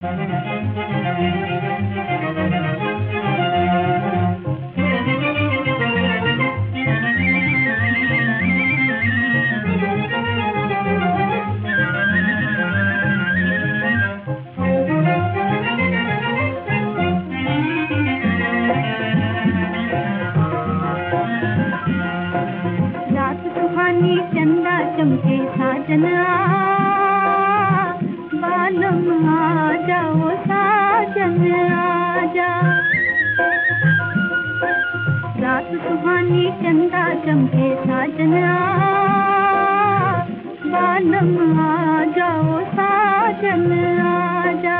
चंदा चमके साजना, बालम आ जाओ साजन आजा। रात सुहानी चंदा चमके साजना, बालम आ जाओ साजन आजा।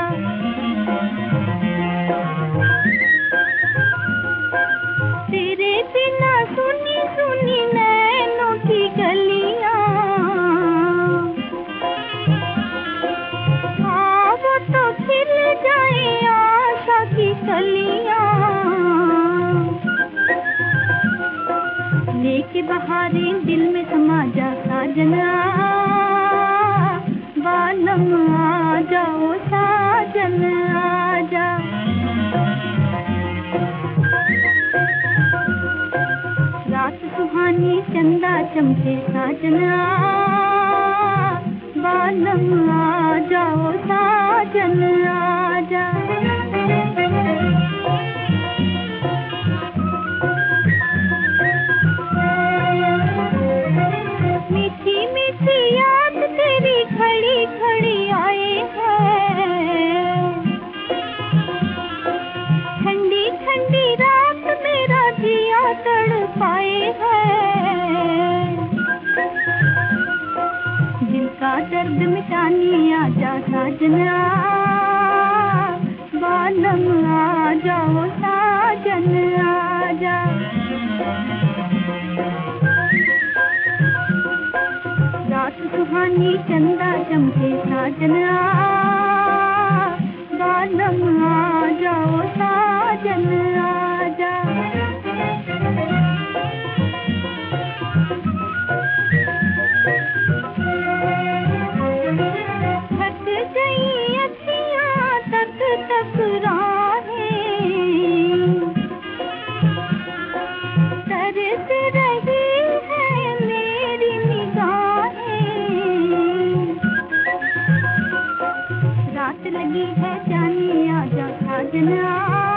तेरे बिना सुनी सुनी नैनों की गलियां, वो तो खिल जाए आशा की कलियां। लेके बहारें दिल में समा जा साजना, बालम आ जाओ साजन आजा। रात सुहानी चंदा चमके साजना, बालम आ जाओ साजन आजा। मीठी मीठी याद तेरी खड़ी खड़ी आए है, ठंडी ठंडी रात मेरा जिया तड़पाए है। दिल का दर्द मिटाने आजा साजना, बालम आ जाओ साजन आजा। रात सुहानी चंदा चमके साजना, बालम आ जाओ साजन आजा। थक गई अखियां तक तक राहें, तरस रही है मेरी निगाहें। रात लगी है जाने आजा साजना,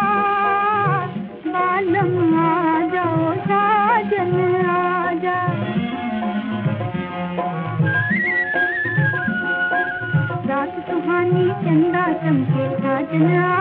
बालम आ जाओ साजन आजा। रात सुहानी चंदा चमके साजना,